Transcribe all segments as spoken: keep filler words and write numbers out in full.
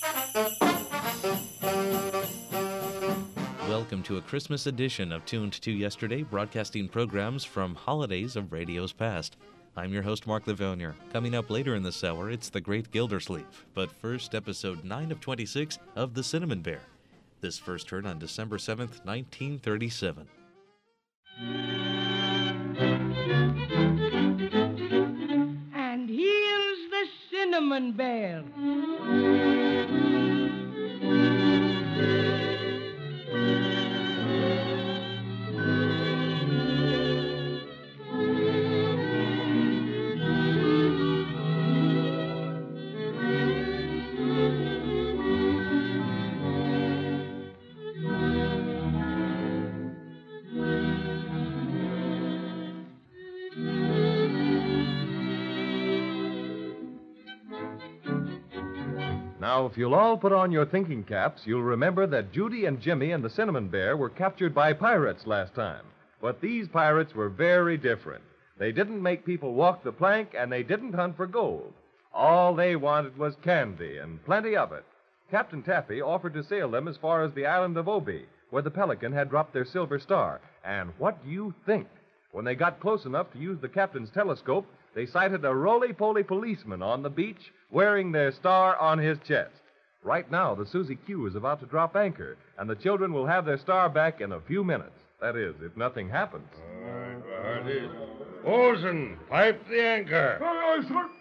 Welcome to a Christmas edition of Tuned to Yesterday, broadcasting programs from holidays of radio's past. I'm your host, Mark Livonia. Coming up later in this hour, it's The Great Gildersleeve. But first, episode nine of twenty-six of The Cinnamon Bear. This first heard on December seventh, nineteen thirty-seven. And here's the Cinnamon Bear. Now, if you'll all put on your thinking caps, you'll remember that Judy and Jimmy and the Cinnamon Bear were captured by pirates last time. But these pirates were very different. They didn't make people walk the plank, and they didn't hunt for gold. All they wanted was candy, and plenty of it. Captain Taffy offered to sail them as far as the island of Obi, where the Pelican had dropped their silver star. And what do you think? When they got close enough to use the captain's telescope, they sighted a roly-poly policeman on the beach wearing their star on his chest. Right now, the Susie Q is about to drop anchor, and the children will have their star back in a few minutes. That is, if nothing happens. All right, there it is. Olsen, pipe the anchor. Aye, aye, sir.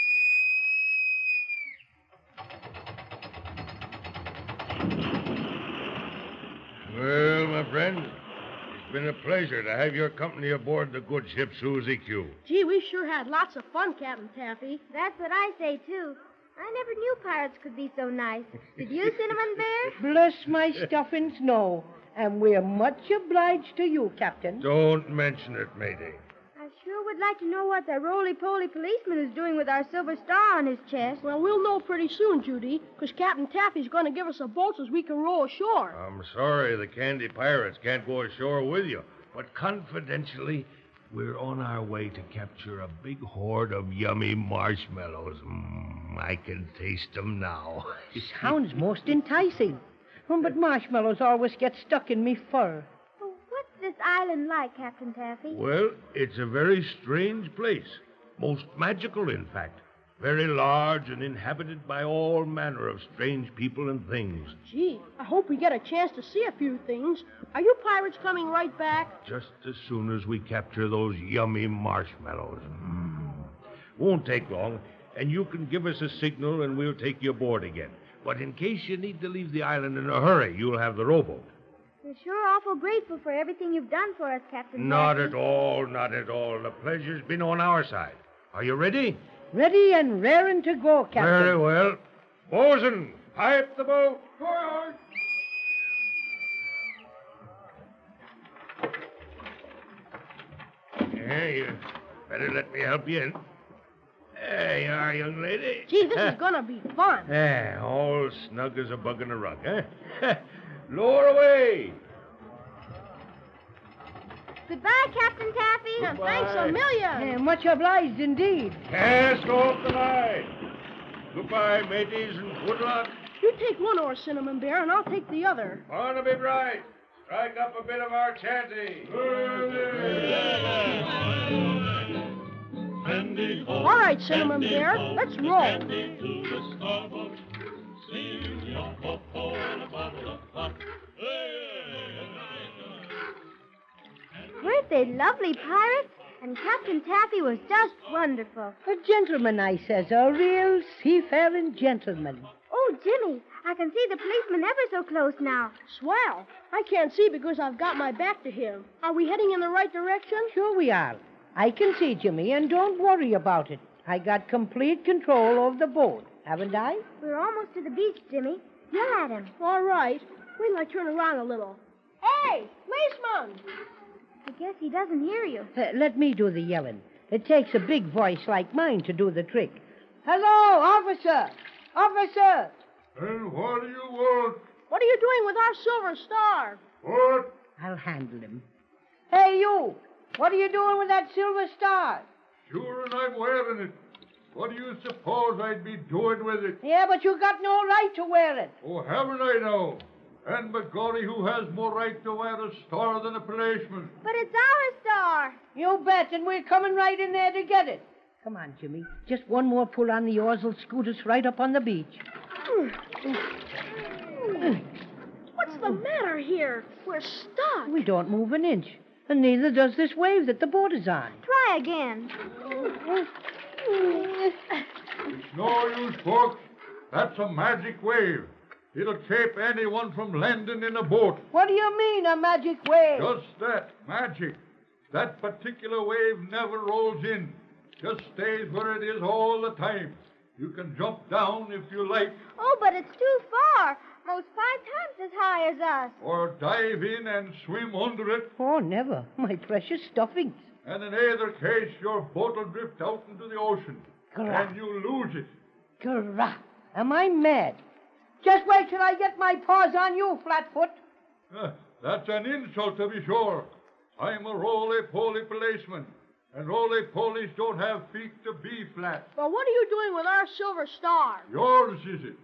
Well, my friend, it's been a pleasure to have your company aboard the good ship Susie Q. Gee, we sure had lots of fun, Captain Taffy. That's what I say, too. I never knew pirates could be so nice. Did you, Cinnamon Bear? Bless my stuffings, no. And we're much obliged to you, Captain. Don't mention it, matey. I sure would like to know what that roly-poly policeman is doing with our silver star on his chest. Well, we'll know pretty soon, Judy, because Captain Taffy's going to give us a boat so we can row ashore. I'm sorry the Candy Pirates can't go ashore with you, but confidentially, we're on our way to capture a big hoard of yummy marshmallows. Mm, I can taste them now. Sounds most enticing. Oh, but marshmallows always get stuck in me fur. Oh, what's this island like, Captain Taffy? Well, it's a very strange place. Most magical, in fact. Very large and inhabited by all manner of strange people and things. Gee, I hope we get a chance to see a few things. Are you pirates coming right back? Just as soon as we capture those yummy marshmallows. Mm. Won't take long, and you can give us a signal and we'll take you aboard again. But in case you need to leave the island in a hurry, you'll have the rowboat. We're sure awful grateful for everything you've done for us, Captain Not Taffy. at all, not at all. The pleasure's been on our side. Are you ready? Ready and raring to go, Captain. Very well. Bosun, pipe the boat. Aye, aye. Yeah, you better let me help you in. There you are, young lady. Gee, this is going to be fun. Yeah, all snug as a bug in a rug, huh? Lower away. Goodbye, Captain Taffy. And thanks a million. Eh, much obliged indeed. Cast off the line. Goodbye, mateys, and good luck. You take one oar, Cinnamon Bear, and I'll take the other. Barnaby Bright, strike up a bit of our chanty. All right, Cinnamon Bear, let's roll. Weren't they lovely pirates? And Captain Taffy was just wonderful. A gentleman, I says, a real seafaring gentleman. Oh, Jimmy, I can see the policeman ever so close now. Swell. I can't see because I've got my back to him. Are we heading in the right direction? Sure we are. I can see, Jimmy, and don't worry about it. I got complete control of the boat, haven't I? We're almost to the beach, Jimmy. Yell at him. All right. Wait till I turn around a little. Hey, policeman! I guess he doesn't hear you. Uh, let me do the yelling. It takes a big voice like mine to do the trick. Hello, officer! Officer! And what do you want? What are you doing with our silver star? What? I'll handle him. Hey, you! What are you doing with that silver star? Sure, and I'm wearing it. What do you suppose I'd be doing with it? Yeah, but you got no right to wear it. Oh, haven't I now? And McGorry, who has more right to wear a star than a policeman? But it's our star. You bet, and we're coming right in there to get it. Come on, Jimmy. Just one more pull on the oars will scoot us right up on the beach. What's the matter here? We're stuck. We don't move an inch, and neither does this wave that the boat is on. Try again. It's no use, folks. That's a magic wave. It'll keep anyone from landing in a boat. What do you mean, a magic wave? Just that, magic. That particular wave never rolls in. Just stays where it is all the time. You can jump down if you like. Oh, but it's too far. Most five times as high as us. Or dive in and swim under it. Oh, never. My precious stuffings. And in either case, your boat will drift out into the ocean. Gra- And you lose it. Gra- Am I mad? Just wait till I get my paws on you, Flatfoot. Uh, that's an insult, to be sure. I'm a roly-poly policeman. And roly-polies don't have feet to be flat. Well, what are you doing with our silver star? Yours, is it?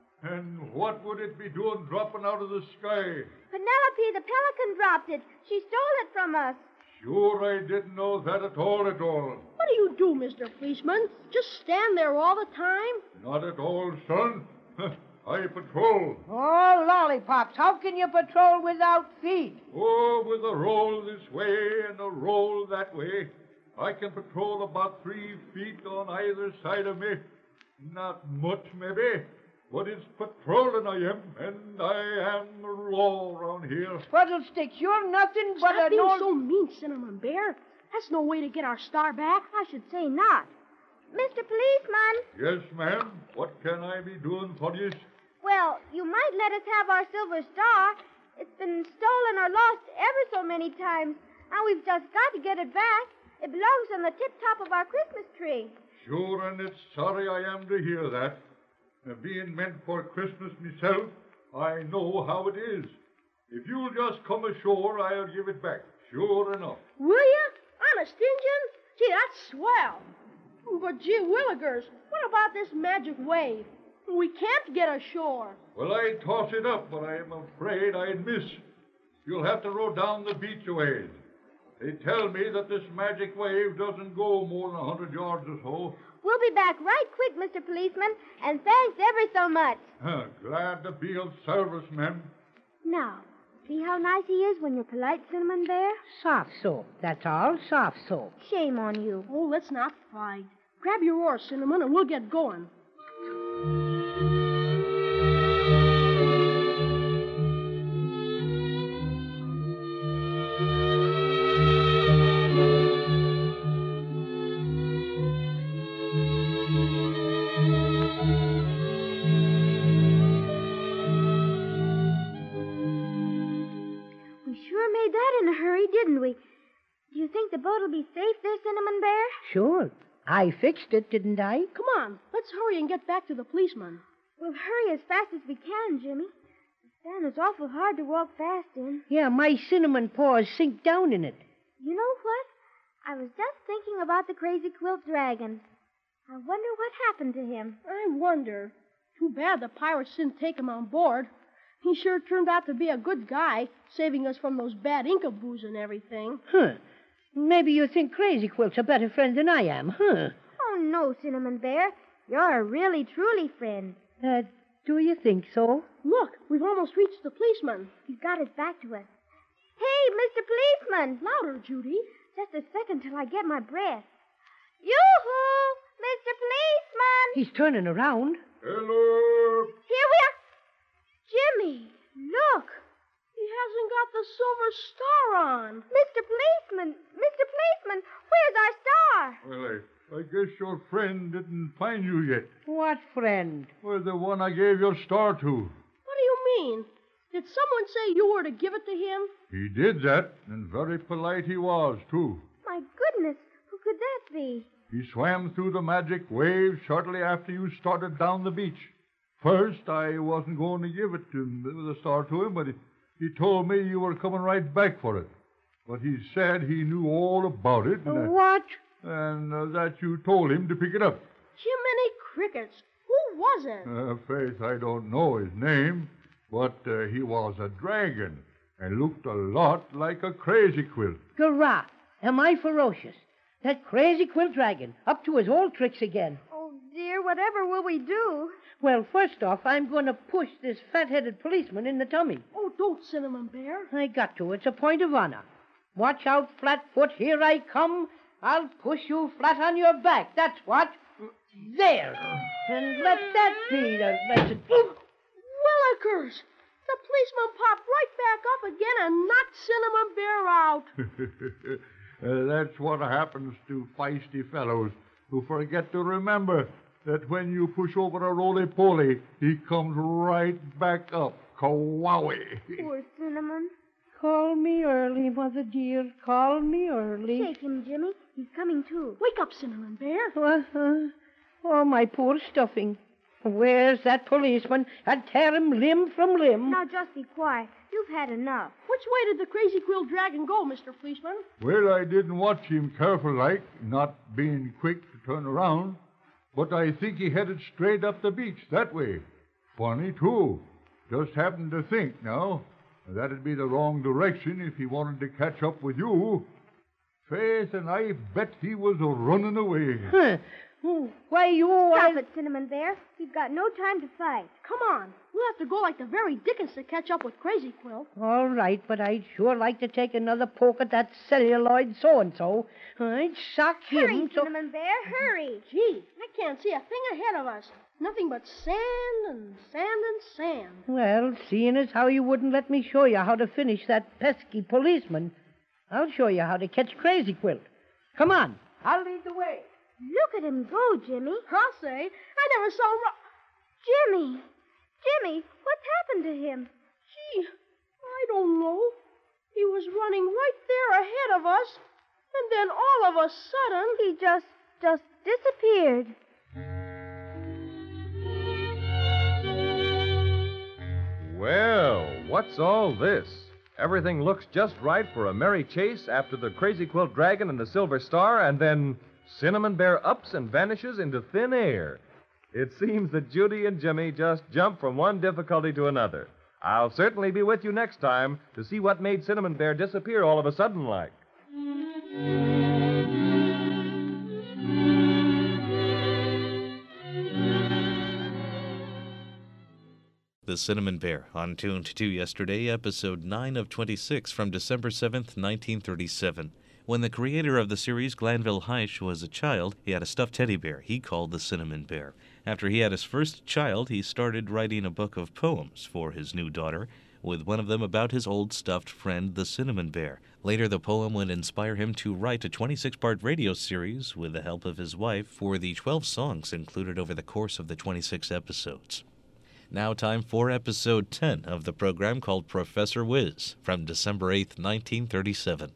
And what would it be doing dropping out of the sky? Penelope the pelican dropped it. She stole it from us. Sure, I didn't know that at all, at all. What do you do, Mister Policeman? Just stand there all the time? Not at all, son. I patrol. Oh, lollipops. How can you patrol without feet? Oh, with a roll this way and a roll that way. I can patrol about three feet on either side of me. Not much, maybe. But it's patrolling I am, and I am the law around here. Fuddlesticks, you're nothing but Stop an being old... so mean, Cinnamon Bear. That's no way to get our star back. I should say not. Mister Policeman, Yes, ma'am. What can I be doing for you? well, you might let us have our silver star. It's been stolen or lost ever so many times. Now we've just got to get it back. It belongs on the tip-top of our Christmas tree. Sure, and it's sorry I am to hear that. Uh, being meant for Christmas myself, I know how it is. If you'll just come ashore, I'll give it back. Sure enough. Will you? Honest, Injun? Gee, that's swell. But gee willikers, what about this magic wave? We can't get ashore. Well, I toss it up, but I'm afraid I'd miss. You'll have to row down the beach a ways. They tell me that this magic wave doesn't go more than a hundred yards or so. We'll be back right quick, Mister Policeman, and thanks ever so much. Huh, glad to be of service, ma'am. Now, see how nice he is when you're polite, Cinnamon Bear? Soft soap. That's all. Soft soap. Shame on you. Oh, let's not fight. Grab your oar, Cinnamon, and we'll get going. We sure made that in a hurry, didn't we? Do you think the boat will be safe there, Cinnamon Bear? Sure. I fixed it, didn't I? Come on, let's hurry and get back to the policeman. We'll hurry as fast as we can, Jimmy. The sand is awful hard to walk fast in. Yeah, my cinnamon paws sink down in it. You know what? I was just thinking about the crazy quilt dragon. I wonder what happened to him. I wonder. Too bad the pirates didn't take him on board. He sure turned out to be a good guy, saving us from those bad Incaboos and everything. Huh. Maybe you think Crazy Quilt's a better friend than I am, huh? Oh, no, Cinnamon Bear. You're a really, truly friend. Uh, do you think so? Look, we've almost reached the policeman. He's got his back to us. Hey, Mister Policeman! Louder, Judy. Just a second till I get my breath. Yoo-hoo! Mister Policeman! He's turning around. Hello. Here we are. Jimmy, look. He hasn't got the silver star on. Mister Policeman, Mister Policeman, where's our star? Well, I, I guess your friend didn't find you yet. What friend? Well, the one I gave your star to. What do you mean? Did someone say you were to give it to him? He did that, and very polite he was, too. My goodness, who could that be? He swam through the magic wave shortly after you started down the beach. First, I wasn't going to give it to him, the star to him, but he, he told me you were coming right back for it. But he said he knew all about it. And, uh, What? and uh, that you told him to pick it up. Jiminy Crickets. Who was it? Uh, faith, I don't know his name, but uh, he was a dragon and looked a lot like a crazy quilt. Hurrah! Am I ferocious? That crazy quilt dragon, up to his old tricks again. Oh, dear, whatever will we do? Well, first off, I'm going to push this fat-headed policeman in the tummy. Oh, don't, Cinnamon Bear. I got to. It's a point of honor. Watch out, Flatfoot. Here I come. I'll push you flat on your back. That's what. There. And let that be the lesson. Willikers! The policeman popped right back up again and knocked Cinnamon Bear out. Uh, that's what happens to feisty fellows who forget to remember that when you push over a roly-poly, he comes right back up. Kawowie. Poor Cinnamon. Call me early, Mother dear. Call me early. Shake him, Jimmy. He's coming too. Wake up, Cinnamon Bear. Uh-huh. Oh, my poor stuffing. Where's that policeman? I'd tear him limb from limb. Now, just be quiet. You've had enough. Which way did the crazy quill dragon go, Mister Policeman? Well, I didn't watch him careful like, not being quick to turn around, but I think he headed straight up the beach that way. Funny, too. Just happened to think now. That'd be the wrong direction if he wanted to catch up with you. Faith, and I bet he was a-running away. Huh. Oh, why, you... Stop I... it, Cinnamon Bear. We've got no time to fight. Come on. We'll have to go like the very Dickens to catch up with Crazy Quill. All right, but I'd sure like to take another poke at that celluloid so-and-so. I'd sock him Hurry, so... Cinnamon Bear, hurry. Gee, I can't see a thing ahead of us. Nothing but sand and sand and sand. Well, seeing as how you wouldn't let me show you how to finish that pesky policeman, I'll show you how to catch Crazy Quilt. Come on, I'll lead the way. Look at him go, Jimmy. I'll say. I never saw him... Ru- Jimmy. Jimmy, what's happened to him? Gee, I don't know. He was running right there ahead of us, and then all of a sudden... He just, just disappeared. Well, what's all this? Everything looks just right for a merry chase after the Crazy Quilt Dragon and the Silver Star, and then Cinnamon Bear ups and vanishes into thin air. It seems that Judy and Jimmy just jumped from one difficulty to another. I'll certainly be with you next time to see what made Cinnamon Bear disappear all of a sudden like. The Cinnamon Bear, on Tuned to Yesterday, episode nine of twenty-six from December seventh, nineteen thirty-seven. When the creator of the series, Glanville Heisch, was a child, he had a stuffed teddy bear he called the Cinnamon Bear. After he had his first child, he started writing a book of poems for his new daughter, with one of them about his old stuffed friend, the Cinnamon Bear. Later, the poem would inspire him to write a twenty-six part radio series with the help of his wife for the twelve songs included over the course of the twenty-six episodes. Now time for episode ten of the program called Professor Whiz from December eighth, nineteen thirty-seven.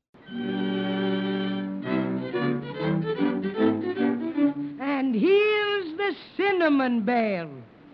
And here's the Cinnamon Bear.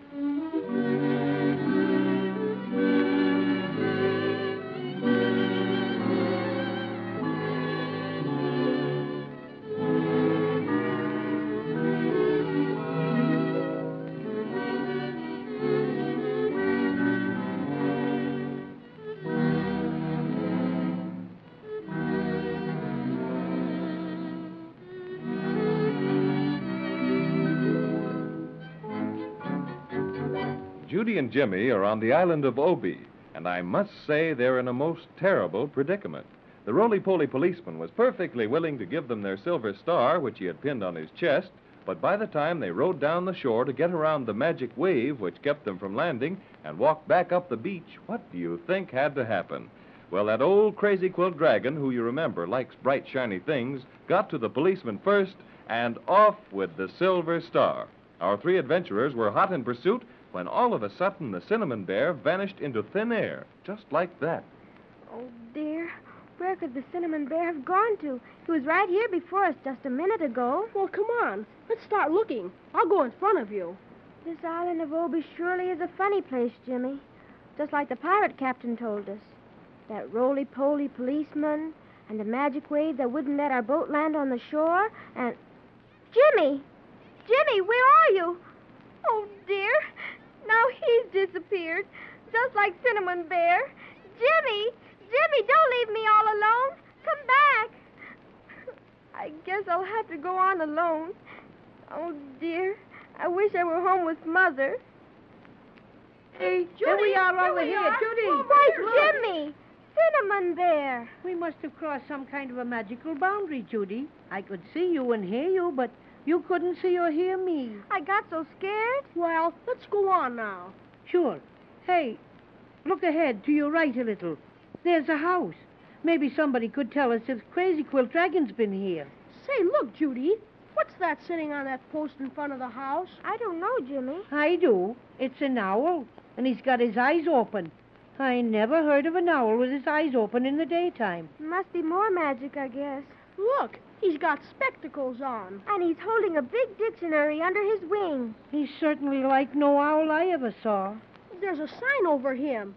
Judy and Jimmy are on the island of Obi, and I must say they're in a most terrible predicament. The roly-poly policeman was perfectly willing to give them their silver star, which he had pinned on his chest, but by the time they rowed down the shore to get around the magic wave which kept them from landing and walked back up the beach, what do you think had to happen? Well, that old Crazy Quilt Dragon, who you remember likes bright, shiny things, got to the policeman first, and off with the silver star. Our three adventurers were hot in pursuit when all of a sudden the Cinnamon Bear vanished into thin air, just like that. Oh, dear. Where could the Cinnamon Bear have gone to? He was right here before us just a minute ago. Well, come on. Let's start looking. I'll go in front of you. This island of Obi surely is a funny place, Jimmy. Just like the pirate captain told us. That roly-poly policeman, and the magic wave that wouldn't let our boat land on the shore, and... Jimmy! Jimmy, where are you? Oh, dear. Now he's disappeared, just like Cinnamon Bear. Jimmy! Jimmy, don't leave me all alone. Come back. I guess I'll have to go on alone. Oh, dear. I wish I were home with Mother. Hey, Judy, there we are here over we here. are. Judy! Oh, Why, Jimmy! Cinnamon Bear! We must have crossed some kind of a magical boundary, Judy. I could see you and hear you, but you couldn't see or hear me. I got so scared. Well, let's go on now. Sure. Hey, look ahead to your right a little. There's a house. Maybe somebody could tell us if Crazy Quilt Dragon's been here. Say, look, Judy. What's that sitting on that post in front of the house? I don't know, Jimmy. I do. It's an owl, and he's got his eyes open. I never heard of an owl with his eyes open in the daytime. Must be more magic, I guess. Look, he's got spectacles on. And he's holding a big dictionary under his wing. He's certainly like no owl I ever saw. There's a sign over him.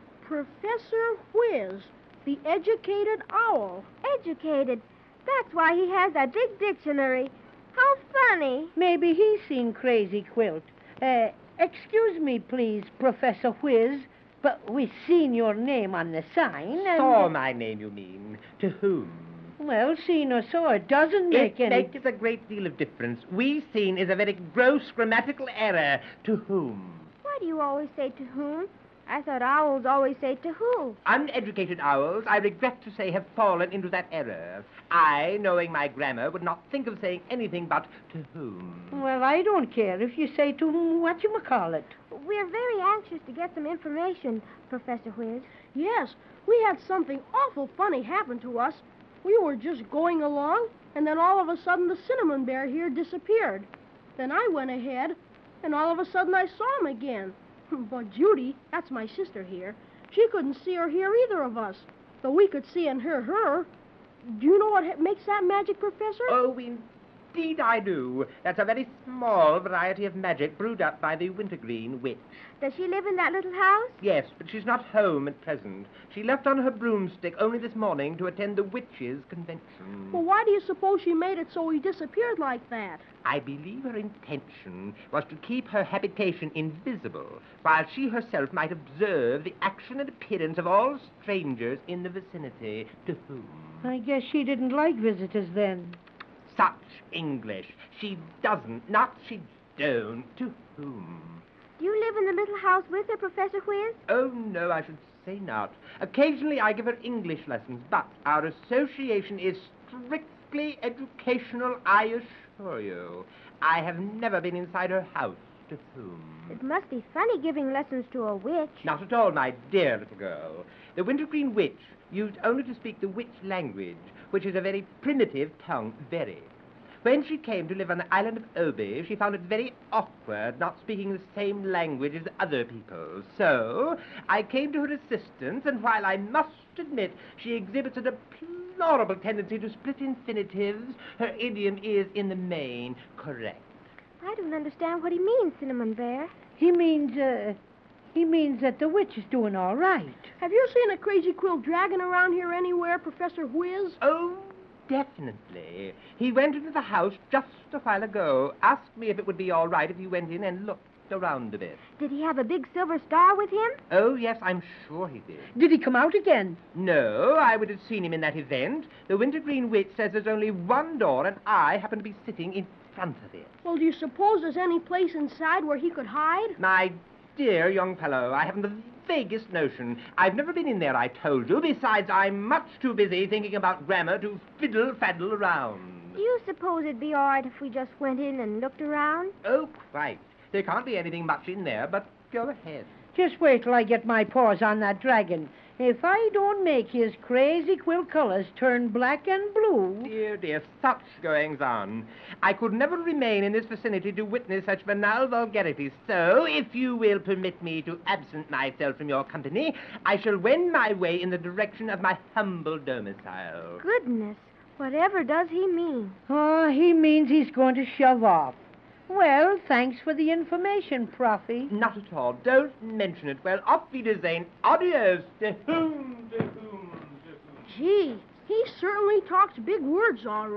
Professor Whiz, the educated owl. Educated. That's why he has that big dictionary. How funny. Maybe he's seen Crazy Quilt. Uh, excuse me, please, Professor Whiz, but we've seen your name on the sign, and... Saw my name, you mean? To whom? Well, seen or saw, it doesn't make It any... makes a great deal of difference. We seen is a very gross grammatical error. To whom? Why do you always say to whom? I thought owls always say to who. Uneducated owls, I regret to say, have fallen into that error. I, knowing my grammar, would not think of saying anything but to whom. Well, I don't care if you say to whom whatchamacallit. We're very anxious to get some information, Professor Whiz. Yes, we had something awful funny happen to us. We were just going along, and then all of a sudden the Cinnamon Bear here disappeared. Then I went ahead, and all of a sudden I saw him again. But Judy, that's my sister here, she couldn't see or hear either of us, though we could see and hear her. Do you know what ha- makes that magic, Professor? Oh, indeed I do. That's a very small variety of magic brewed up by the Wintergreen Witch. Does she live in that little house? Yes, but she's not home at present. She left on her broomstick only this morning to attend the witches' convention. Well, why do you suppose she made it so he disappeared like that? I believe her intention was to keep her habitation invisible, while she herself might observe the action and appearance of all strangers in the vicinity. To whom? I guess she didn't like visitors then. Such English. She doesn't, not she don't. To whom? Do you live in the little house with her, Professor Whiz? Oh, no, I should say not. Occasionally I give her English lessons, but our association is strictly educational, I assure you. I have never been inside her house. To whom? It must be funny giving lessons to a witch. Not at all, my dear little girl. The Wintergreen Witch used only to speak the witch language, which is a very primitive tongue, very. When she came to live on the island of Obi, she found it very awkward not speaking the same language as other people. So I came to her assistance, and while I must admit she exhibits a deplorable tendency to split infinitives, her idiom is, in the main, correct. I don't understand what he means, Cinnamon Bear. He means, uh, he means that the witch is doing all right. Have you seen a Crazy Quilt Dragon around here anywhere, Professor Whiz? Oh, definitely. He went into the house just a while ago, asked me if it would be all right if he went in and looked around a bit. Did he have a big silver star with him? Oh, yes, I'm sure he did. Did he come out again? No, I would have seen him in that event. The Wintergreen Witch says there's only one door, and I happen to be sitting in front of it. Well, do you suppose there's any place inside where he could hide? My dear young fellow, I haven't the vaguest notion. I've never been in there, I told you. Besides, I'm much too busy thinking about grammar to fiddle-faddle around. Do you suppose it'd be all right if we just went in and looked around? Oh, quite. There can't be anything much in there, but go ahead. Just wait till I get my paws on that dragon. If I don't make his Crazy Quilt colors turn black and blue... Dear, dear, such goings-on. I could never remain in this vicinity to witness such banal vulgarities. So, if you will permit me to absent myself from your company, I shall wend my way in the direction of my humble domicile. Goodness, whatever does he mean? Oh, he means he's going to shove off. Well, thanks for the information, Proffy. Not at all. Don't mention it. Well, auf Wiedersehen. Adios. To whom, to whom, to whom. Gee, he certainly talks big words, all right.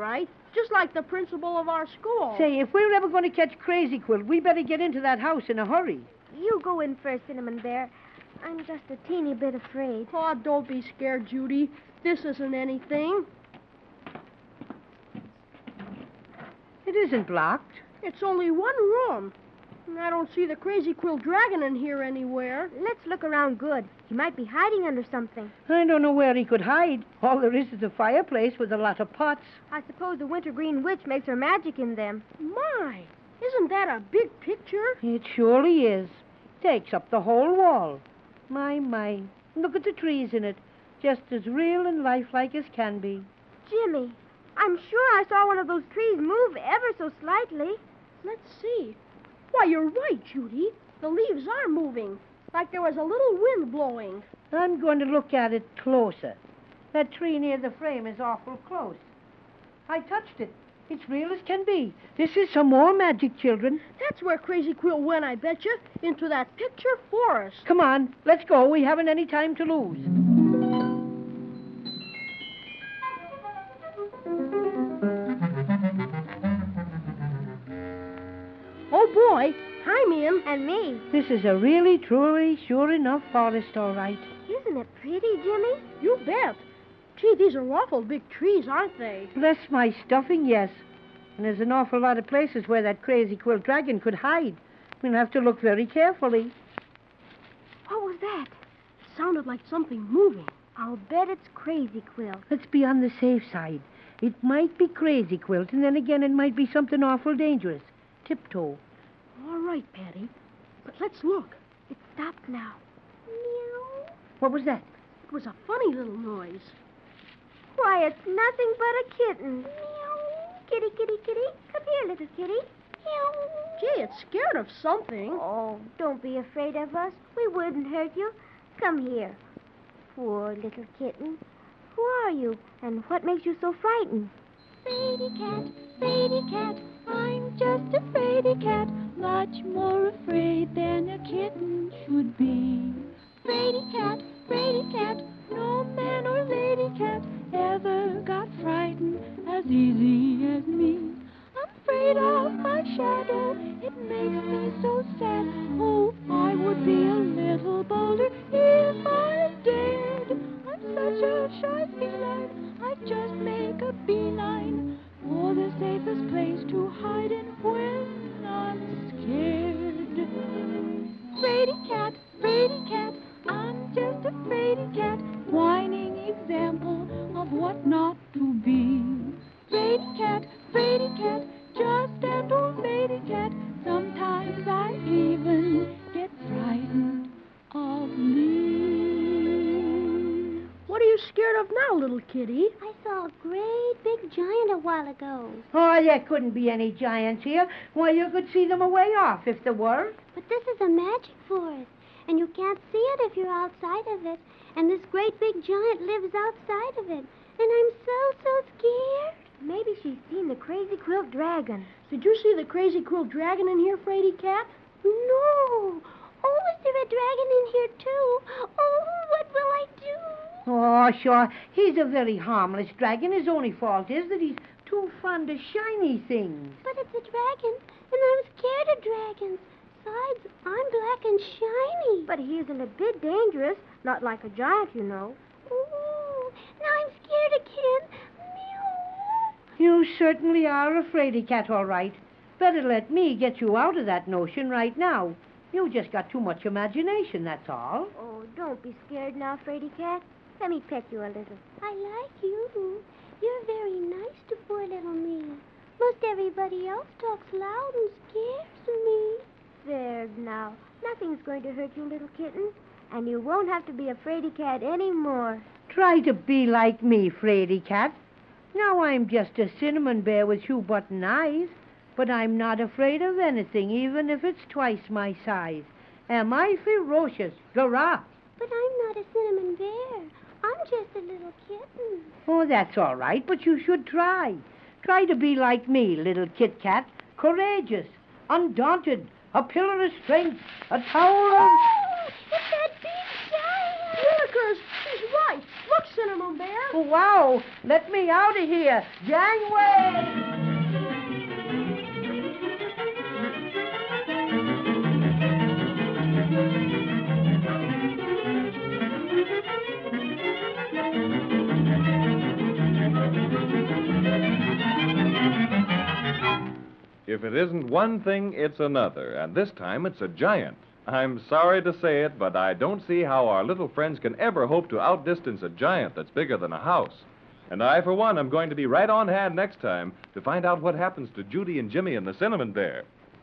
just like the principal of our school. Say, if we're ever going to catch Crazy Quilt, we better get into that house in a hurry. You go in first, Cinnamon Bear. I'm just a teeny bit afraid. Oh, don't be scared, Judy. This isn't anything. It isn't blocked. It's only one room. And I don't see the Crazy Quilt Dragon in here anywhere. Let's look around good. He might be hiding under something. I don't know where he could hide. All there is is a fireplace with a lot of pots. I suppose the Wintergreen Witch makes her magic in them. My, isn't that a big picture? It surely is. Takes up the whole wall. My, my. Look at the trees in it. Just as real and lifelike as can be. Jimmy, I'm sure I saw one of those trees move ever so slightly. Let's see. Why, you're right, Judy. The leaves are moving, like there was a little wind blowing. I'm going to look at it closer. That tree near the frame is awful close. I touched it. It's real as can be. This is some more magic, children. That's where Crazy Quilt went, I bet you, into that picture forest. Come on, let's go. We haven't any time to lose. Oh, boy. Hi, Mim. And me. This is a really, truly, sure enough forest, all right. Isn't it pretty, Jimmy? You bet. Gee, these are awful big trees, aren't they? Bless my stuffing, yes. And there's an awful lot of places where that Crazy Quilt Dragon could hide. We'll have to look very carefully. What was that? It sounded like something moving. I'll bet it's Crazy Quilt. Let's be on the safe side. It might be Crazy Quilt, and then again it might be something awful dangerous. Tiptoe. All right, Patty. But let's look. It stopped now. Meow. What was that? It was a funny little noise. Why, it's nothing but a kitten. Meow. Kitty, kitty, kitty. Come here, little kitty. Meow. Gee, it's scared of something. Oh, don't be afraid of us. We wouldn't hurt you. Come here. Poor little kitten. Who are you, and what makes you so frightened? Fraidy cat, fraidy cat, I'm just a fraidy cat, much more afraid than a kitten should be. Fraidy cat, fraidy cat, no man or lady cat ever got frightened as easy as me. I'm afraid of my shadow, it makes me so sad. Oh, I would be a little bolder if I dared. I'm such a shy feline, I'd just make a beeline for the safest place to hide in when I'm scared. Fraidy cat, fraidy cat, I'm just a fraidy cat, whining example of what not to be. Fraidy cat, fraidy cat, just an old lady cat, sometimes I even get frightened of me. What are you scared of now, little kitty? I saw a great big giant a while ago. Oh, there couldn't be any giants here. Why, you could see them a way off if there were. But this is a magic forest, and you can't see it if you're outside of it. And this great big giant lives outside of it. And I'm so, so scared. Maybe she's seen the Crazy Quilt Dragon. Did you see the Crazy Quilt Dragon in here, Fraidy Cat? No. Oh, is there a dragon in here, too? Oh, what will I do? Oh, sure. He's a very harmless dragon. His only fault is that he's too fond of shiny things. But it's a dragon, and I'm scared of dragons. Besides, I'm black and shiny. But he isn't a bit dangerous, not like a giant, you know. Ooh, now I'm scared again. Meow. You certainly are a fraidy cat, all right. Better let me get you out of that notion right now. You just got too much imagination, that's all. Oh, don't be scared now, Fraidy Cat. Let me pet you a little. I like you. You're very nice to poor little me. Most everybody else talks loud and scares me. There now. Nothing's going to hurt you, little kitten. And you won't have to be a fraidy cat anymore. Try to be like me, fraidy cat. Now I'm just a cinnamon bear with shoe button eyes, but I'm not afraid of anything, even if it's twice my size. Am I ferocious? Hurrah! But I'm not a cinnamon bear. I'm just a little kitten. Oh, that's all right, but you should try. Try to be like me, little Kit Kat. Courageous, undaunted, a pillar of strength, a tower of... Oh, it's that big giant! Willikers, she's right. Look, Cinnamon Bear. Wow! Let me out of here! Gangway! If it isn't one thing, it's another, and this time it's a giant. I'm sorry to say it, but I don't see how our little friends can ever hope to outdistance a giant that's bigger than a house. And I, for one, am going to be right on hand next time to find out what happens to Judy and Jimmy and the Cinnamon Bear.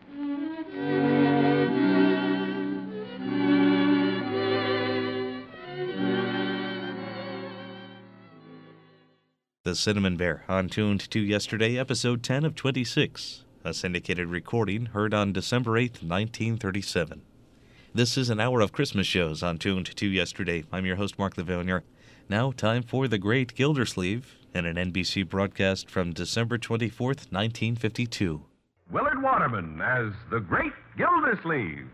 The Cinnamon Bear, on Tuned to Yesterday, episode ten of twenty-six, a syndicated recording heard on December eighth, nineteen thirty-seven. This is an hour of Christmas shows on Tuned to Yesterday. I'm your host, Mark Livonia. Now, time for The Great Gildersleeve, and an N B C broadcast from December twenty-fourth, nineteen fifty-two. Willard Waterman as The Great Gildersleeve.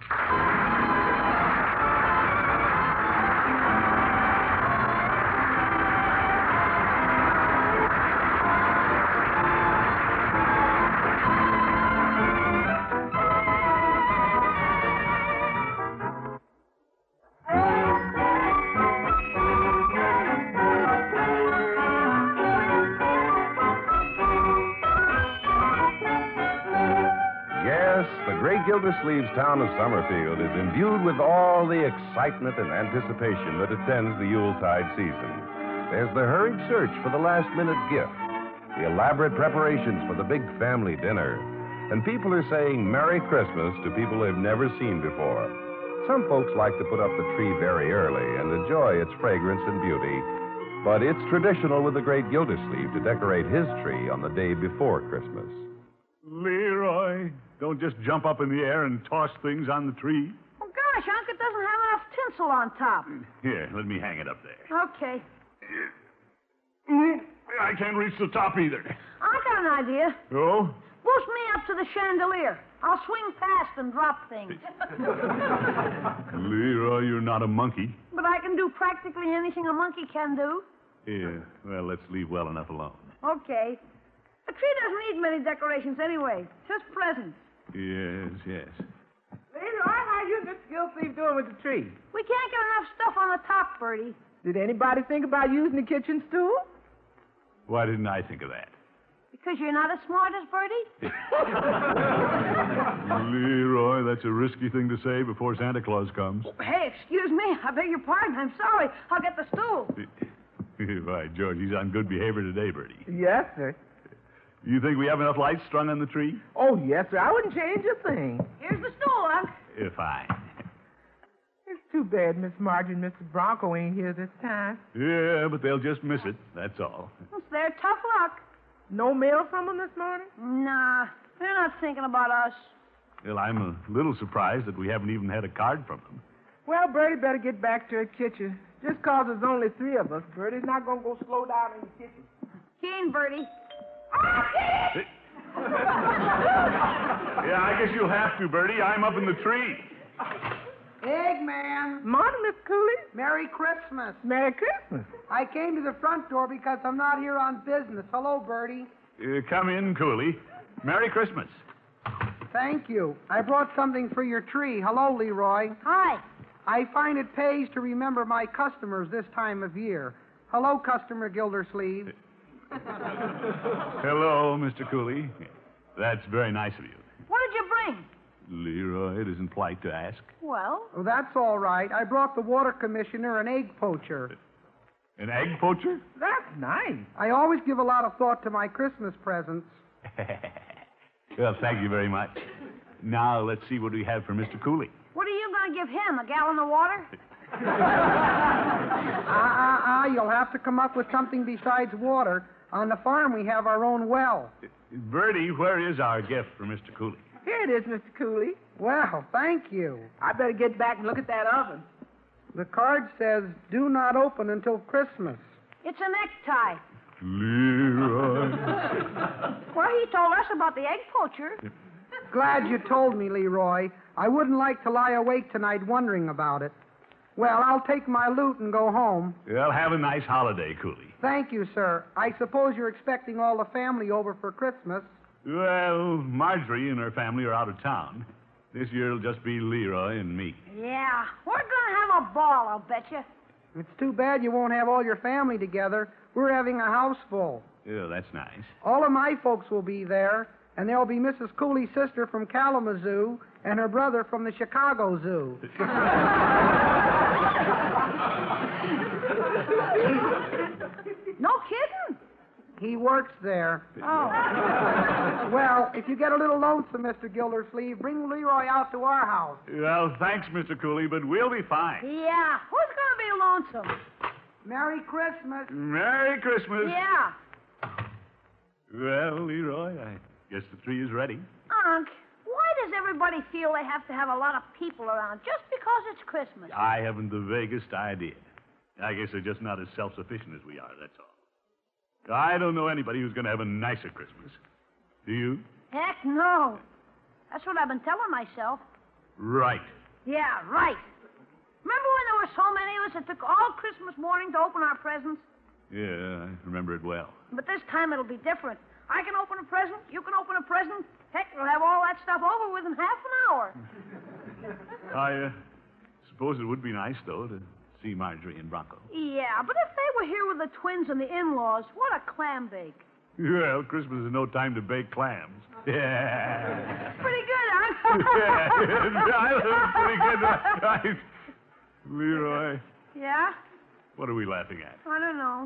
Gildersleeve's town of Summerfield is imbued with all the excitement and anticipation that attends the Yuletide season. There's the hurried search for the last-minute gift, the elaborate preparations for the big family dinner, and people are saying Merry Christmas to people they've never seen before. Some folks like to put up the tree very early and enjoy its fragrance and beauty, but it's traditional with the great Gildersleeve to decorate his tree on the day before Christmas. Leroy, don't just jump up in the air and toss things on the tree. Oh, gosh, Unc, it doesn't have enough tinsel on top. Here, let me hang it up there. Okay. I can't reach the top either. I got an idea. Oh? Boost me up to the chandelier. I'll swing past and drop things. Leroy, you're not a monkey. But I can do practically anything a monkey can do. Yeah, well, let's leave well enough alone. Okay. A tree doesn't need many decorations anyway. Just presents. Yes, yes. Leroy, how you and Mister Gildersleeve doing with the tree? We can't get enough stuff on the top, Bertie. Did anybody think about using the kitchen stool? Why didn't I think of that? Because you're not as smart as Bertie? Leroy, that's a risky thing to say before Santa Claus comes. Hey, excuse me. I beg your pardon. I'm sorry. I'll get the stool. Why, George, he's on good behavior today, Bertie. Yes, sir. You think we have enough lights strung on the tree? Oh, yes, sir. I wouldn't change a thing. Here's the stool, Unc. If I. It's too bad Miss Margie and Mister Bronco ain't here this time. Yeah, but they'll just miss it. That's all. It's their tough luck. No mail from them this morning? Nah, they're not thinking about us. Well, I'm a little surprised that we haven't even had a card from them. Well, Bertie better get back to her kitchen. Just 'cause there's only three of us, Bertie's not going to go slow down in the kitchen. Keen, Bertie. Yeah, I guess you'll have to, Bertie. I'm up in the tree. Eggman. Morning, Miss Cooley. Merry Christmas. Merry Christmas. I came to the front door because I'm not here on business. Hello, Bertie. Uh, come in, Cooley. Merry Christmas. Thank you. I brought something for your tree. Hello, Leroy. Hi. I find it pays to remember my customers this time of year. Hello, customer Gildersleeve. Hello, Mister Cooley. That's very nice of you. What did you bring? Leroy, it isn't polite to ask. Well? Oh, that's all right. I brought the water commissioner an egg poacher. An egg poacher? That's nice. I always give a lot of thought to my Christmas presents. Well, thank you very much. Now, let's see what we have for Mister Cooley. What are you going to give him, a gallon of water? Ah, ah, ah, you'll have to come up with something besides water. On the farm, we have our own well. Bertie, where is our gift for Mister Cooley? Here it is, Mister Cooley. Well, thank you. I better get back and look at that oven. The card says, do not open until Christmas. It's a necktie. Leroy. Well, he told us about the egg poacher. Glad you told me, Leroy. I wouldn't like to lie awake tonight wondering about it. Well, I'll take my loot and go home. Well, have a nice holiday, Cooley. Thank you, sir. I suppose you're expecting all the family over for Christmas. Well, Marjorie and her family are out of town. This year it'll just be Leroy and me. Yeah, we're going to have a ball, I'll bet you. It's too bad you won't have all your family together. We're having a house full. Yeah, that's nice. All of my folks will be there, and there'll be Missus Cooley's sister from Kalamazoo and her brother from the Chicago Zoo. No kidding? He works there. Oh. Well, if you get a little lonesome, Mister Gildersleeve, bring Leroy out to our house. Well, thanks, Mister Cooley, but we'll be fine. Yeah, who's going to be lonesome? Merry Christmas. Merry Christmas. Yeah. Well, Leroy, I guess the tree is ready. Unc, why does everybody feel they have to have a lot of people around just because it's Christmas? I haven't the vaguest idea. I guess they're just not as self-sufficient as we are, that's all. I don't know anybody who's going to have a nicer Christmas. Do you? Heck no. That's what I've been telling myself. Right. Yeah, right. Remember when there were so many of us that took all Christmas morning to open our presents? Yeah, I remember it well. But this time it'll be different. I can open a present, you can open a present. Heck, we'll have all that stuff over within half an hour. I uh, suppose it would be nice, though, to see Marjorie and Bronco. Yeah, but if they were here with the twins and the in-laws, what a clam bake. Well, Christmas is no time to bake clams. Yeah. Pretty good, huh? Yeah, pretty good. Right. Leroy, Yeah? what are we laughing at? I don't know.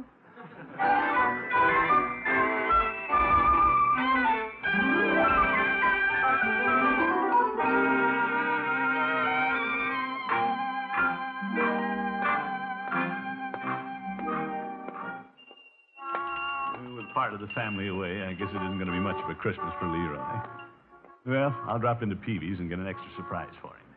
With part of the family away, I guess it isn't going to be much of a Christmas for Leroy. Well, I'll drop into Peavy's and get an extra surprise for him.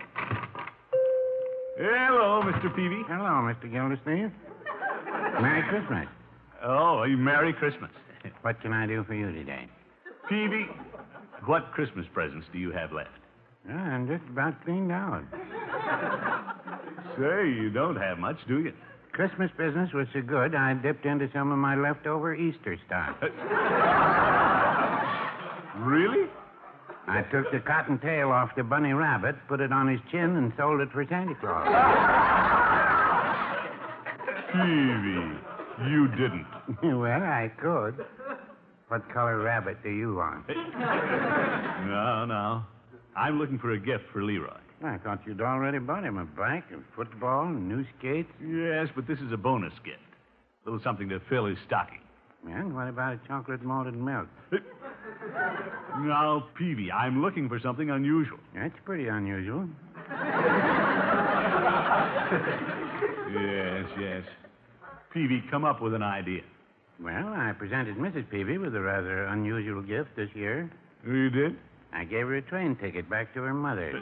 Hello, Mister Peavy. Hello, Mister Gildersleeve. Merry Christmas. Oh, Merry Christmas. What can I do for you today? Peavy, what Christmas presents do you have left? Oh, I'm just about cleaned out. Say, you don't have much, do you? Christmas business was so good, I dipped into some of my leftover Easter stock. Really? I took the cotton tail off the bunny rabbit, put it on his chin, and sold it for Santa Claus. Peavy, you didn't. Well, I could. What color rabbit do you want? No, no. I'm looking for a gift for Leroy. I thought you'd already bought him a bike, a football, and new skates. Yes, but this is a bonus gift. A little something to fill his stocking. And what about a chocolate malted milk? Now, Peavy, I'm looking for something unusual. That's pretty unusual. Yes, yes. Peavy, come up with an idea. Well, I presented Missus Peavy with a rather unusual gift this year. You did? I gave her a train ticket back to her mother.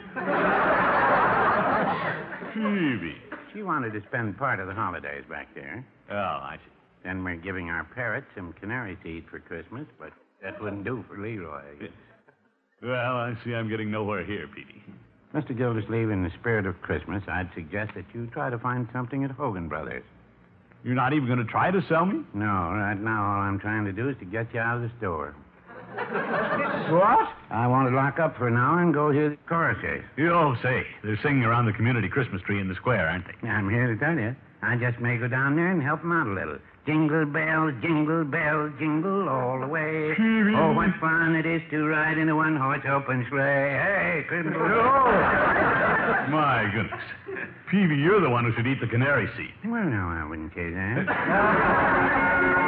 Peavy. She wanted to spend part of the holidays back there. Oh, I see. Then we're giving our parrot some canary seed for Christmas, but that wouldn't do for Leroy. Well, I see I'm getting nowhere here, Peavy. Mister Gildersleeve, in the spirit of Christmas, I'd suggest that you try to find something at Hogan Brothers. You're not even going to try to sell me? No, right now all I'm trying to do is to get you out of the store. What? I want to lock up for an hour and go hear the choruses. Oh, say, they're singing around the community Christmas tree in the square, aren't they? I'm here to tell you. I just may go down there and help them out a little. Jingle bells, jingle bells, jingle all the way. Oh, what fun it is to ride in a one-horse open sleigh. Hey, Christmas. Oh! My goodness. Peavy, you're the one who should eat the canary seed. Well, no, I wouldn't say that.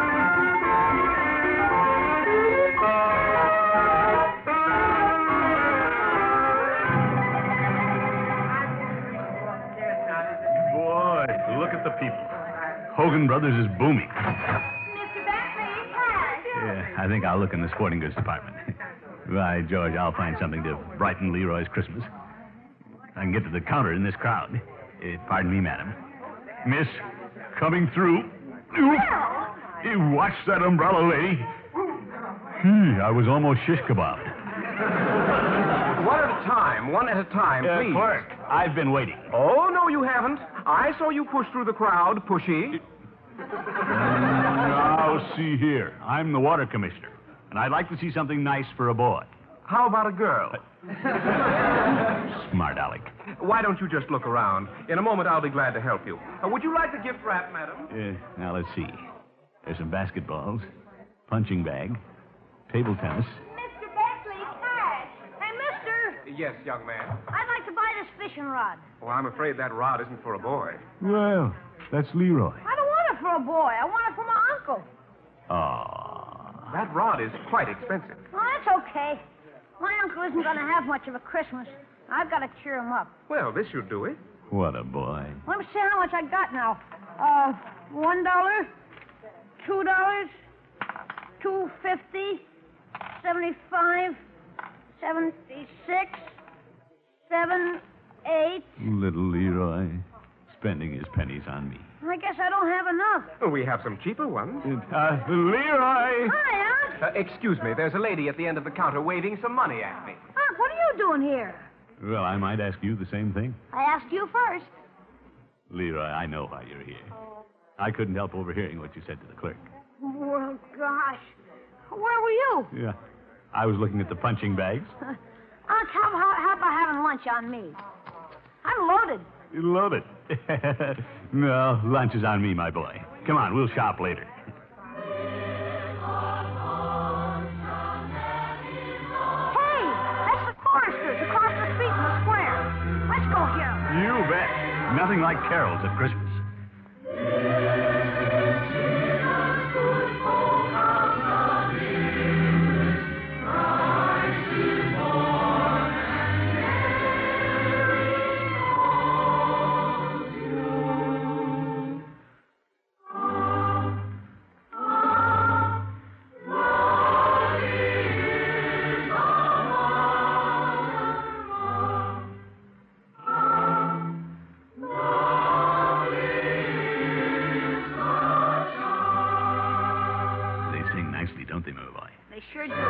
Look at the people. Hogan Brothers is booming. Mister Bentley, hi. Yeah, I think I'll look in the sporting goods department. By George, I'll find something to brighten Leroy's Christmas. I can get to the counter in this crowd. Uh, pardon me, madam. Miss, coming through. You watch that umbrella, lady. Gee, I was almost shish kebabbed. One at a time, one at a time, Uh, please. clerk. I've been waiting. Oh, no, you haven't. I saw you push through the crowd, pushy. Now, see here. I'm the water commissioner, and I'd like to see something nice for a boy. How about a girl? Smart Alec. Why don't you just look around? In a moment, I'll be glad to help you. Uh, would you like the gift wrap, madam? Uh, now, let's see. There's some basketballs, punching bag, table tennis. Mister Bentley, cash. Hey, mister, Yes, young man. I'd like to buy this fishing rod. Well, I'm afraid that rod isn't for a boy. Well, that's Leroy. I don't want it for a boy. I want it for my uncle. Aw. That rod is quite expensive. Well, that's okay. My uncle isn't going to have much of a Christmas. I've got to cheer him up. Well, this should do it. What a boy. Let me see how much I got now. Uh, one dollar, two dollars, two fifty, seventy-five, seventy-six, seven, eight. Little Leroy, spending his pennies on me. I guess I don't have enough. Well, we have some cheaper ones. Uh, Leroy! Hi, Unc. Uh, excuse me, there's a lady at the end of the counter waving some money at me. Unc, what are you doing here? Well, I might ask you the same thing. I asked you first. Leroy, I know why you're here. I couldn't help overhearing what you said to the clerk. Well, gosh. Where were you? Yeah. I was looking at the punching bags. Unc, how, how, how about having lunch on me? I'm loaded. Loaded. No, lunch is on me, my boy. Come on, we'll shop later. Hey, that's the choristers across the street in the square. Let's go hear 'em. You bet. Nothing like carols at Christmas. Don't they, my boy? They sure do.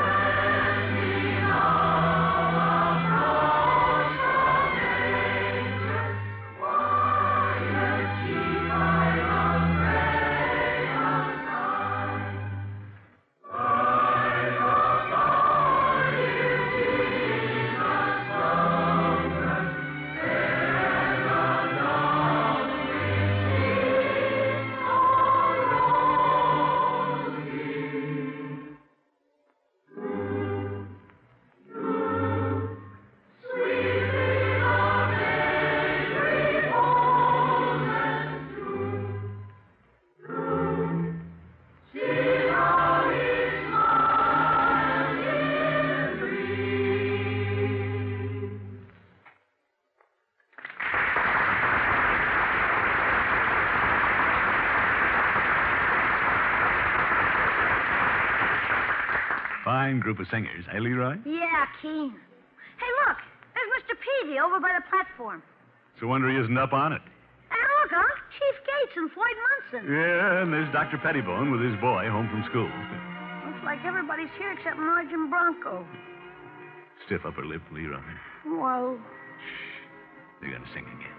Fine group of singers, eh, Leroy? Yeah, keen. Hey, look. There's Mister Peavy over by the platform. It's a wonder he isn't up on it. And look, huh? Chief Gates and Floyd Munson. Yeah, and there's Doctor Pettibone with his boy home from school. Looks like everybody's here except Marge and Bronco. Stiff upper lip, Leroy. Well... They're going to sing again.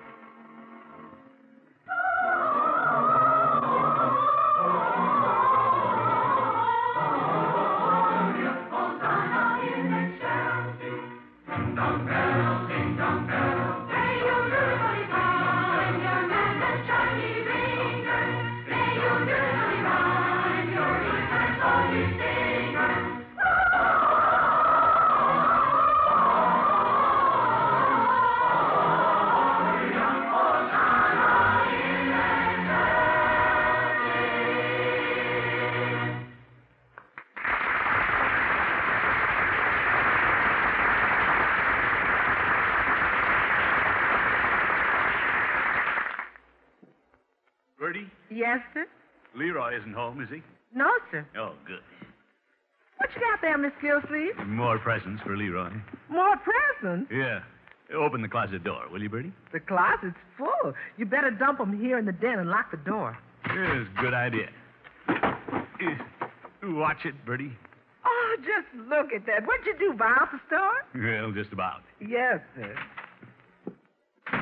Bertie? Yes, sir? Leroy isn't home, is he? No, sir. Oh, good. What you got there, Miss Gilsleeve? More presents for Leroy. More presents? Yeah. Open the closet door, will you, Bertie? The closet's full. You better dump them here in the den and lock the door. Yes, good idea. Uh, Watch it, Bertie. Oh, just look at that. What'd you do, buy out the store? Well, just about. Yes, sir.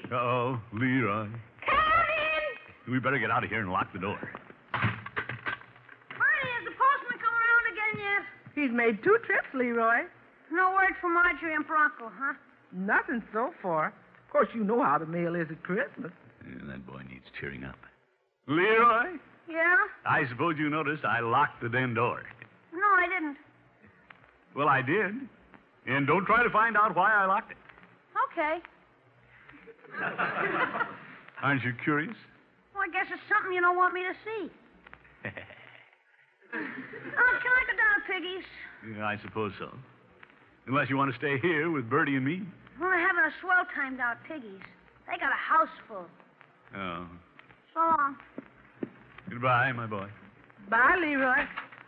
Uh-oh, Leroy. Come in! We better get out of here and lock the door. Marty, has the postman come around again yet? He's made two trips, Leroy. No word from Marjorie and Bronco, huh? Nothing so far. Of course, you know how the mail is at Christmas. Yeah, that boy needs cheering up. Leroy, Yeah? I suppose you noticed I locked the den door. No, I didn't. Well, I did. And don't try to find out why I locked it. Okay. Aren't you curious? Well, I guess it's something you don't want me to see. Oh, can I go down to Piggy's? Yeah, I suppose so. Unless you want to stay here with Bertie and me. Well, they're having a swell time down at Piggy's. They got a house full. Oh. So long. Goodbye, my boy. Bye, Leroy.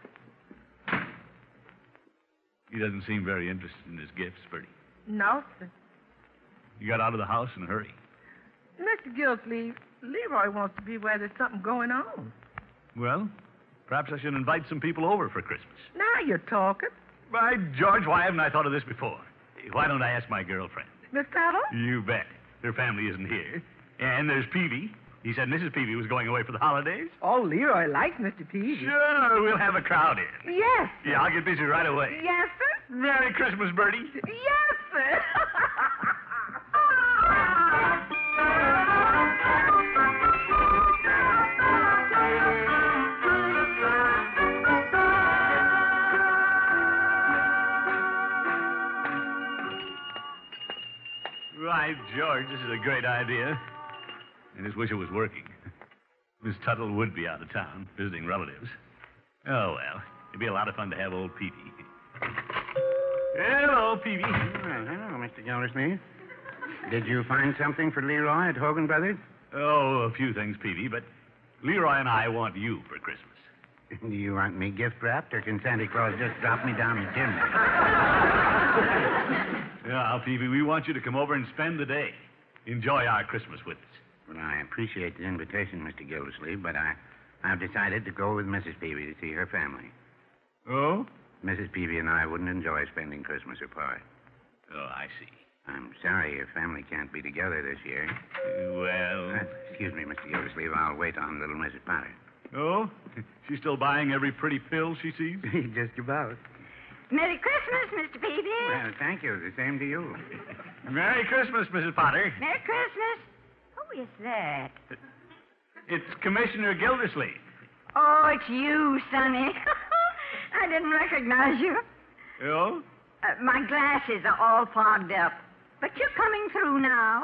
He doesn't seem very interested in his gifts, Bertie. No, sir. You got out of the house in a hurry. Mister Gilsleeve, Leroy wants to be where there's something going on. Well, perhaps I should invite some people over for Christmas. Now you're talking. By George, why haven't I thought of this before? Why don't I ask my girlfriend? Miss Tuttle? You bet. Her family isn't here. And there's Peavy. He said Missus Peavy was going away for the holidays. Oh, Leroy likes Mister Peavy. Sure, we'll have a crowd in. Yes. Yeah, I'll get busy right away. Yes, sir? Merry Christmas, Bertie. Yes, sir. Right, George, this is a great idea. I just wish it was working. Miss Tuttle would be out of town, visiting relatives. Oh, well, it'd be a lot of fun to have old Peavy. Hello, Peavy. Oh, hello, Mister Gildersleeve. Did you find something for Leroy at Hogan Brothers? Oh, a few things, Peavy, but Leroy and I want you for Christmas. Do you want me gift wrapped, or can Santa Claus just drop me down the chimney? Yeah, Peavy, we want you to come over and spend the day. Enjoy our Christmas with us. Well, I appreciate the invitation, Mister Gildersleeve, but I, I've decided to go with Missus Peavy to see her family. Oh? Missus Peavy and I wouldn't enjoy spending Christmas apart. Oh, I see. I'm sorry your family can't be together this year. Well... Uh, excuse me, Mister Gildersleeve. I'll wait on little Missus Potter. Oh? She's still buying every pretty pill she sees? Just about. Merry Christmas, Mister Peavy. Well, thank you. The same to you. Merry Christmas, Missus Potter. Merry Christmas. Who is that? It's Commissioner Gildersleeve. Oh, it's you, Sonny. I didn't recognize you. Oh? Uh, my glasses are all fogged up. But you're coming through now.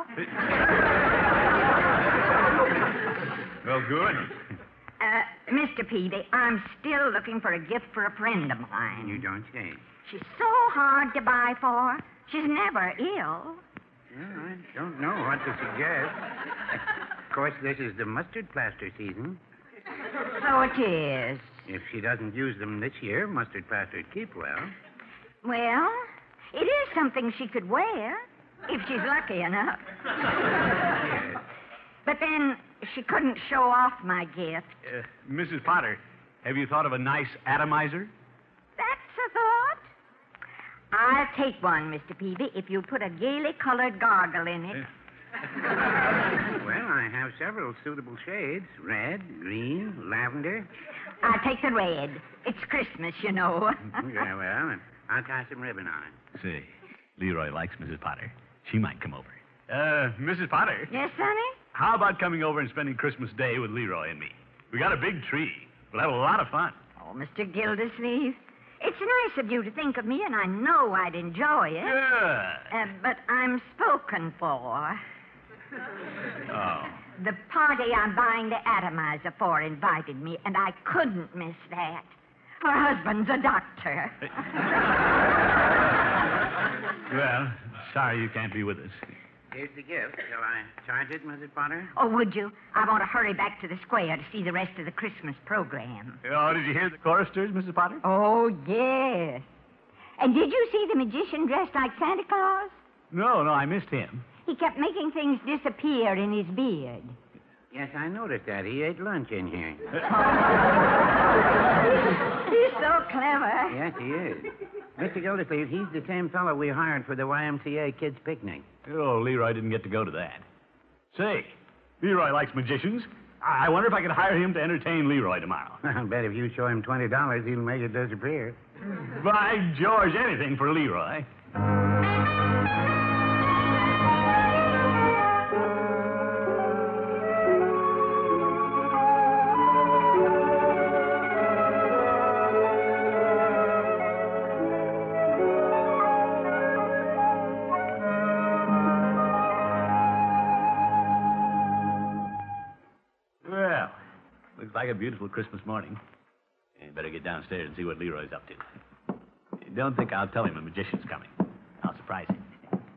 Well, good. Uh, Mister Peavy, I'm still looking for a gift for a friend of mine. You don't say. She's so hard to buy for. She's never ill. Well, I don't know what to suggest. Of course, this is the mustard plaster season. So it is. If she doesn't use them this year, mustard plasters keep well. Well, it is something she could wear, if she's lucky enough. Yes. But then she couldn't show off my gift. Uh, Missus Potter, have you thought of a nice atomizer? That's a thought. I'll take one, Mister Peavy, if you put a gaily colored gargle in it. Well, I have several suitable shades. Red, green, lavender. I'll take the red. It's Christmas, you know. Very well. I'll tie some ribbon on it. Say, Leroy likes Missus Potter. She might come over. Uh, Missus Potter. Yes, Sonny? How about coming over and spending Christmas Day with Leroy and me? We got a big tree. We'll have a lot of fun. Oh, Mister Gildersleeve, it's nice of you to think of me, and I know I'd enjoy it. Yeah. Uh, but I'm spoken for. Oh. The party I'm buying the atomizer for invited me, and I couldn't miss that. Her husband's a doctor. Well, sorry you can't be with us. Here's the gift. Shall I charge it, Missus Potter? Oh, would you? I want to hurry back to the square to see the rest of the Christmas program. Oh, did you hear the choristers, Missus Potter? Oh, yes. And did you see the magician dressed like Santa Claus? No, no, I missed him. He kept making things disappear in his beard. Yes, I noticed that. He ate lunch in here. He's so clever. Yes, he is. Mister Gildersleeve, he's the same fellow we hired for the Y M C A kids' picnic. Oh, Leroy didn't get to go to that. Say, Leroy likes magicians. I I wonder if I could hire him to entertain Leroy tomorrow. I'll bet if you show him twenty dollars, he'll make it disappear. By George, anything for Leroy. Well, looks like a beautiful Christmas morning. You better get downstairs and see what Leroy's up to. Don't think I'll tell him a magician's coming. I'll surprise him.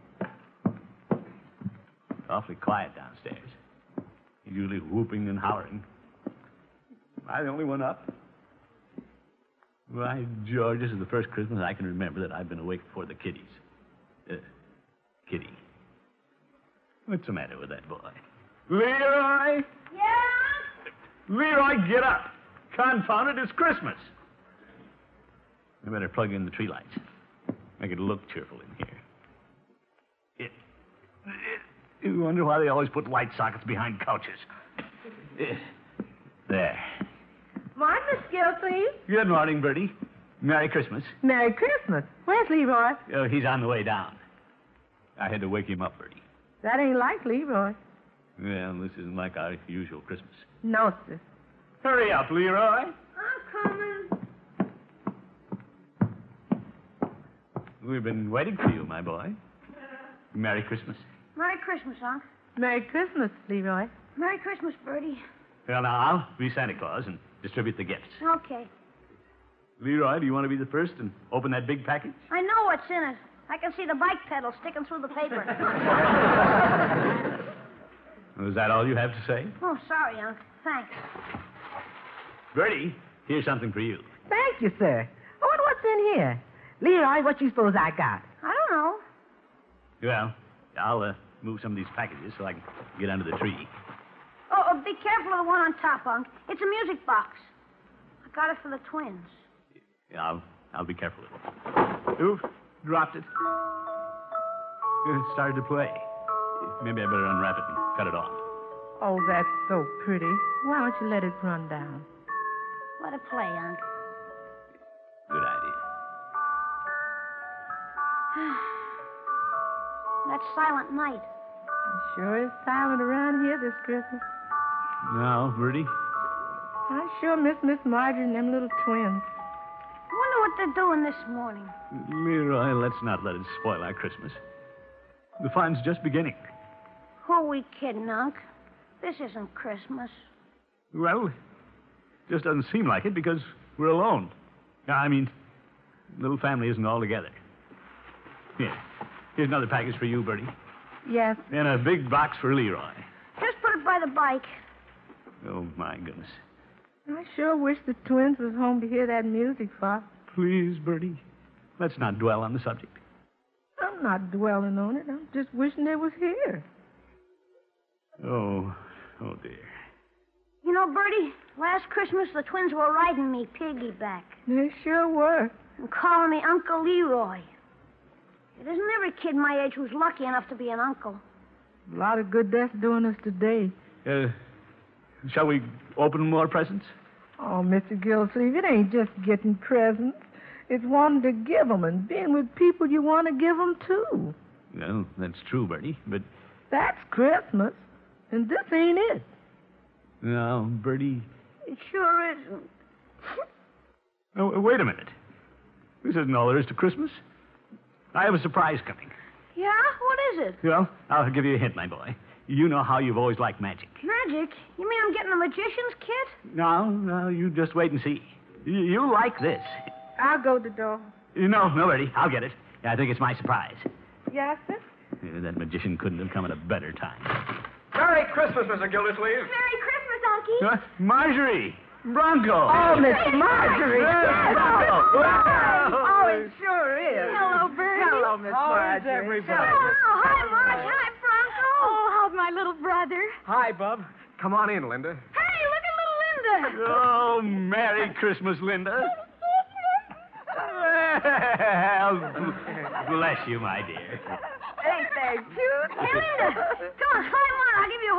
Awfully quiet downstairs. He's usually whooping and howling. Am I the only one up? Why, George, this is the first Christmas I can remember that I've been awake before the kiddies. Uh, Kitty. What's the matter with that boy? Leroy! Yeah? Leroy, get up! Confound it, it's Christmas. I better plug in the tree lights. Make it look cheerful in here. It, it, you wonder why they always put light sockets behind couches. Eh, there. Morning, Miss Gilsleeve. Good morning, Bertie. Merry Christmas. Merry Christmas. Where's Leroy? Oh, he's on the way down. I had to wake him up, Bertie. That ain't like Leroy. Well, this isn't like our usual Christmas. No, sir. Hurry up, Leroy. I'm coming. We've been waiting for you, my boy. Merry Christmas. Merry Christmas, Unc. Merry Christmas, Leroy. Merry Christmas, Bertie. Well, now, I'll be Santa Claus and distribute the gifts. Okay. Leroy, do you want to be the first and open that big package? I know what's in it. I can see the bike pedal sticking through the paper. Is that all you have to say? Oh, sorry, Unc. Thanks. Bertie, here's something for you. Thank you, sir. I wonder what's in here. Leroy, what you suppose I got? I don't know. Well, I'll uh, move some of these packages so I can get under the tree. Oh, oh, be careful of the one on top, Unc. It's a music box. I got it for the twins. Yeah, I'll, I'll be careful with it. Oof, dropped it. It started to play. Maybe I better unwrap it and cut it off. Oh, that's so pretty. Why don't you let it run down? Let it play, Unc. Good idea. That silent night. It sure is silent around here this Christmas. Now, Bertie? I sure miss Miss Marjorie and them little twins. I wonder what they're doing this morning. Leroy, let's not let it spoil our Christmas. The fun's just beginning. Who are we kidding, Unc? This isn't Christmas. Well, it just doesn't seem like it because we're alone. I mean, the little family isn't all together. Here, here's another package for you, Bertie. Yes. And a big box for Leroy. Just put it by the bike. Oh, my goodness. I sure wish the twins was home to hear that music, Father. Please, Bertie, let's not dwell on the subject. I'm not dwelling on it. I'm just wishing they was here. Oh, oh, dear. You know, Bertie, last Christmas the twins were riding me piggyback. They sure were. And calling me Uncle Leroy. It isn't every kid my age who's lucky enough to be an uncle. A lot of good that's doing us today. Uh, shall we open more presents? Oh, Mister Gilsleeve, it ain't just getting presents. It's wanting to give 'em and being with people you want to give 'em to. Well, that's true, Bertie, but... That's Christmas, and this ain't it. No, Bertie... It sure isn't. Oh, wait a minute. This isn't all there is to Christmas. I have a surprise coming. Yeah? What is it? Well, I'll give you a hint, my boy. You know how you've always liked magic. Magic? You mean I'm getting a magician's kit? No, no, you just wait and see. You, you like this. I'll go to the door. No, no, Bertie, I'll get it. I think it's my surprise. Yes, sir? Yeah, that magician couldn't have come at a better time. Merry Christmas, Mister Gildersleeve. Merry Christmas, Unky. Uh, Marjorie! Bronco! Oh, Miss Marjorie! Yes, Bronco! Oh, it sure is. Hello, Bertie. Hello, Miss Marjorie. everybody? Oh, hi, Marge. Hi, Bronco. Oh, how's my little brother? Hi, Bub. Come on in, Linda. Hey, look at little Linda. Oh, Merry Christmas, Linda. Well, bless you, my dear. Ain't they cute? Hey, Linda, come on, climb on. I'll give you a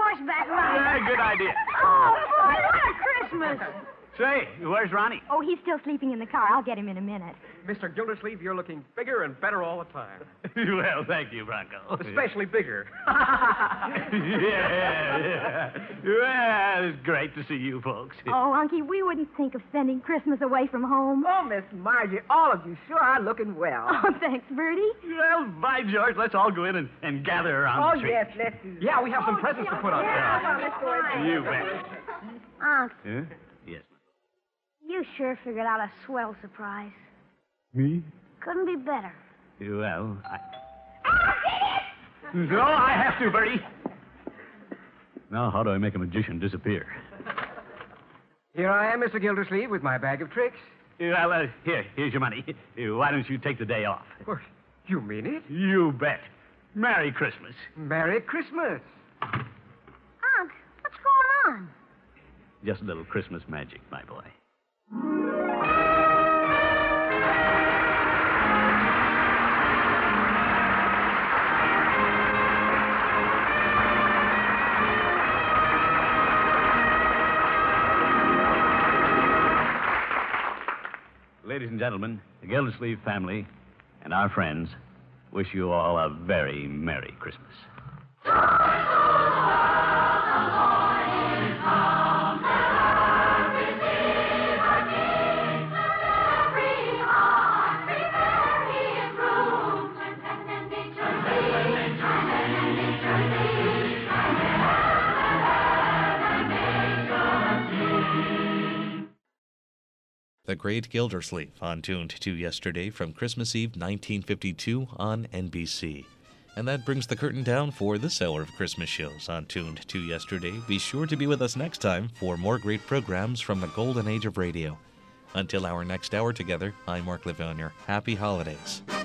a good idea. Oh, boy, what a Christmas. Say, where's Ronnie? Oh, he's still sleeping in the car. I'll get him in a minute. Mister Gildersleeve, you're looking bigger and better all the time. Well, thank you, Bronco. Especially bigger. yeah, yeah. Well, it's great to see you folks. Oh, Unky, we wouldn't think of spending Christmas away from home. Oh, Miss Margie, all of you sure are looking well. Oh, thanks, Bertie. Well, by George, let's all go in and, and gather around Oh, the tree. yes, let's do that. Yeah, we have some presents to put on Yeah, there. let's go in. You bet. Unc, Huh? Yes. you sure figured out a swell surprise. Me? Couldn't be better. Well, I... No, I have to, Bertie. Now, how do I make a magician disappear? Here I am, Mister Gildersleeve, with my bag of tricks. Well, uh, here, here's your money. Uh, Why don't you take the day off? Well, you mean it? You bet. Merry Christmas. Merry Christmas. Unc, what's going on? Just a little Christmas magic, my boy. Ladies and gentlemen, the Gildersleeve family and our friends wish you all a very Merry Christmas. The Great Gildersleeve on Tuned to Yesterday from Christmas Eve nineteen fifty-two on N B C. And that brings the curtain down for this hour of Christmas shows on Tuned to Yesterday. Be sure to be with us next time for more great programs from the golden age of radio. Until our next hour together, I'm Mark Livonia. Happy holidays.